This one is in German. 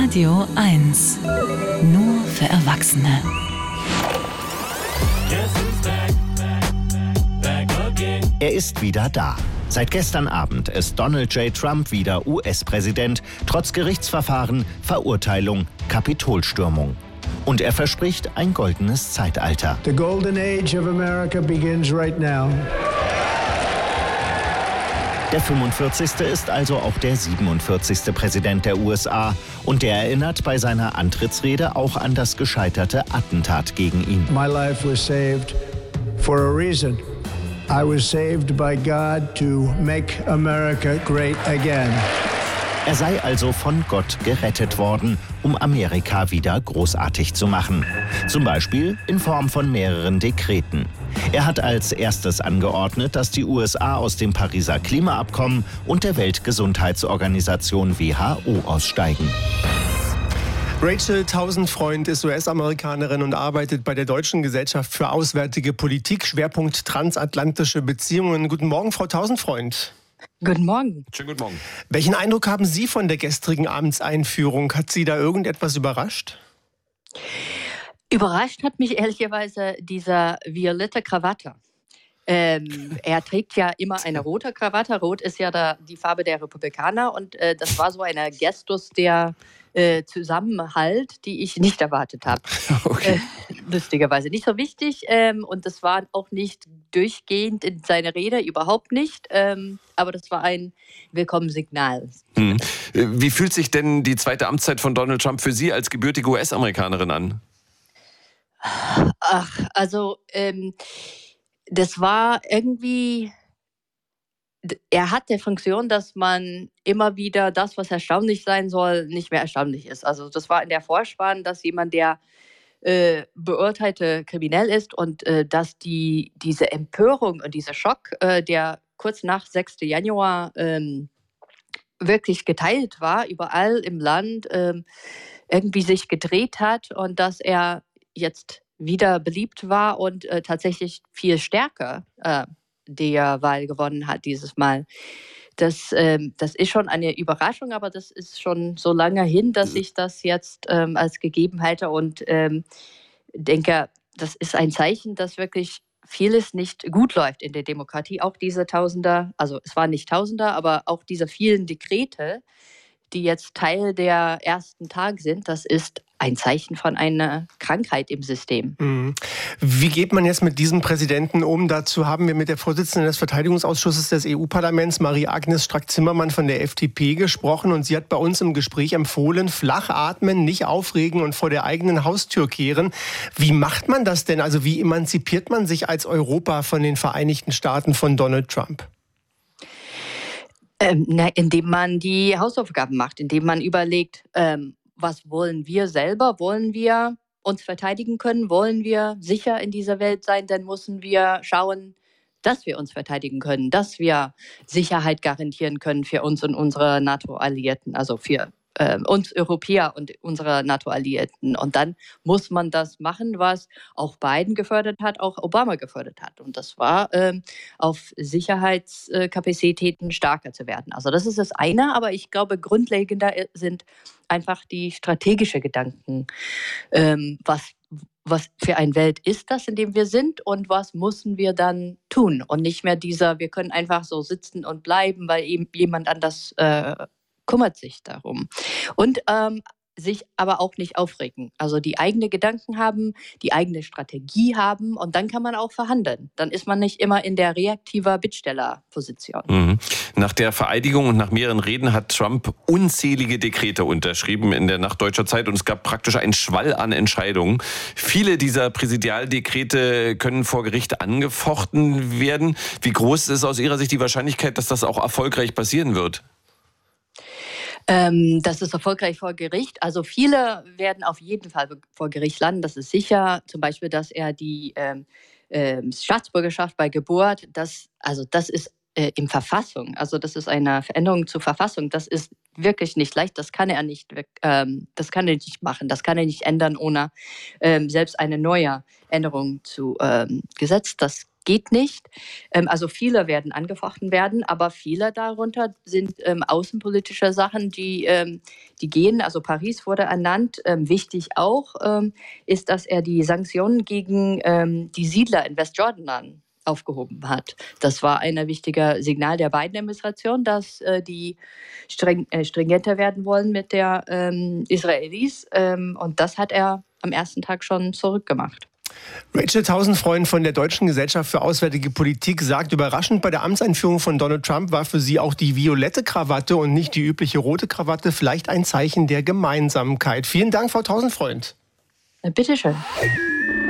Radio 1. Nur für Erwachsene. Er ist wieder da. Seit gestern Abend ist Donald J. Trump wieder US-Präsident, trotz Gerichtsverfahren, Verurteilung, Kapitolstürmung. Und er verspricht ein goldenes Zeitalter. The golden age of America begins right now. Der 45. ist also auch der 47. Präsident der USA. Und der erinnert bei seiner Antrittsrede auch an das gescheiterte Attentat gegen ihn. My life was saved for a reason. I was saved by God to make America great again. Er sei also von Gott gerettet worden, um Amerika wieder großartig zu machen. Zum Beispiel in Form von mehreren Dekreten. Er hat als erstes angeordnet, dass die USA aus dem Pariser Klimaabkommen und der Weltgesundheitsorganisation WHO aussteigen. Rachel Tausendfreund ist US-Amerikanerin und arbeitet bei der Deutschen Gesellschaft für Auswärtige Politik, Schwerpunkt transatlantische Beziehungen. Guten Morgen, Frau Tausendfreund. Guten Morgen. Schönen guten Morgen. Welchen Eindruck haben Sie von der gestrigen Amtseinführung? Hat Sie da irgendetwas überrascht? Überrascht hat mich ehrlicherweise dieser violette Krawatte. Er trägt ja immer eine rote Krawatte. Rot ist ja die Farbe der Republikaner. Und das war so ein Gestus der Zusammenhalt, die ich nicht erwartet habe. Okay. Lustigerweise nicht so wichtig. Und das war auch nicht durchgehend in seiner Rede, überhaupt nicht. Aber das war ein Willkommensignal. Wie fühlt sich denn die zweite Amtszeit von Donald Trump für Sie als gebürtige US-Amerikanerin an? Ach, also das war irgendwie, er hat die Funktion, dass man immer wieder das, was erstaunlich sein soll, nicht mehr erstaunlich ist. Also das war in der Vorspann, dass jemand, der beurteilte kriminell ist und dass diese Empörung und dieser Schock, der kurz nach 6. Januar wirklich geteilt war, überall im Land irgendwie sich gedreht hat und dass er jetzt wieder beliebt war und tatsächlich viel stärker der Wahl gewonnen hat dieses Mal. Das ist schon eine Überraschung, aber das ist schon so lange hin, dass ich das jetzt als gegeben halte und denke, das ist ein Zeichen, dass wirklich vieles nicht gut läuft in der Demokratie. Auch diese Tausender, also es waren nicht Tausender, aber auch diese vielen Dekrete, die jetzt Teil der ersten Tage sind, das ist ein Zeichen von einer Krankheit im System. Wie geht man jetzt mit diesem Präsidenten um? Dazu haben wir mit der Vorsitzenden des Verteidigungsausschusses des EU-Parlaments, Marie-Agnes Strack-Zimmermann von der FDP, gesprochen. Und sie hat bei uns im Gespräch empfohlen, flach atmen, nicht aufregen und vor der eigenen Haustür kehren. Wie macht man das denn? Also wie emanzipiert man sich als Europa von den Vereinigten Staaten von Donald Trump? Indem man die Hausaufgaben macht, indem man überlegt, was wollen wir selber? Wollen wir uns verteidigen können? Wollen wir sicher in dieser Welt sein? Dann müssen wir schauen, dass wir uns verteidigen können, dass wir Sicherheit garantieren können für uns und unsere NATO-Alliierten, also für uns Europäer und unsere NATO-Alliierten. Und dann muss man das machen, was auch Biden gefördert hat, auch Obama gefördert hat. Und das war, auf Sicherheitskapazitäten stärker zu werden. Also das ist das eine, aber ich glaube, grundlegender sind einfach die strategischen Gedanken. Was für eine Welt ist das, in dem wir sind und was müssen wir dann tun? Und nicht mehr wir können einfach so sitzen und bleiben, weil eben jemand anders kümmert sich darum. Und sich aber auch nicht aufregen. Also die eigene Gedanken haben, die eigene Strategie haben und dann kann man auch verhandeln. Dann ist man nicht immer in der reaktiver Bittstellerposition. Nach der Vereidigung und nach mehreren Reden hat Trump unzählige Dekrete unterschrieben in der Nacht deutscher Zeit und es gab praktisch einen Schwall an Entscheidungen. Viele dieser Präsidialdekrete können vor Gericht angefochten werden. Wie groß ist aus Ihrer Sicht die Wahrscheinlichkeit, dass das auch erfolgreich passieren wird? Das ist erfolgreich vor Gericht. Also viele werden auf jeden Fall vor Gericht landen. Das ist sicher. Zum Beispiel, dass er die Staatsbürgerschaft bei Geburt, das ist in Verfassung. Also das ist eine Veränderung zur Verfassung. Das ist wirklich nicht leicht. Das kann er nicht machen. Das kann er nicht ändern, ohne selbst eine neue Änderung zu Gesetz. Das geht nicht. Also viele werden angefochten werden, aber viele darunter sind außenpolitische Sachen, die gehen. Also Paris wurde ernannt. Wichtig auch ist, dass er die Sanktionen gegen die Siedler in Westjordan aufgehoben hat. Das war ein wichtiger Signal der Biden-Administration, dass die stringenter werden wollen mit der Israelis. Und das hat er am ersten Tag schon zurückgemacht. Rachel Tausendfreund von der Deutschen Gesellschaft für Auswärtige Politik sagt, überraschend bei der Amtseinführung von Donald Trump war für sie auch die violette Krawatte und nicht die übliche rote Krawatte, vielleicht ein Zeichen der Gemeinsamkeit. Vielen Dank, Frau Tausendfreund. Bitte schön.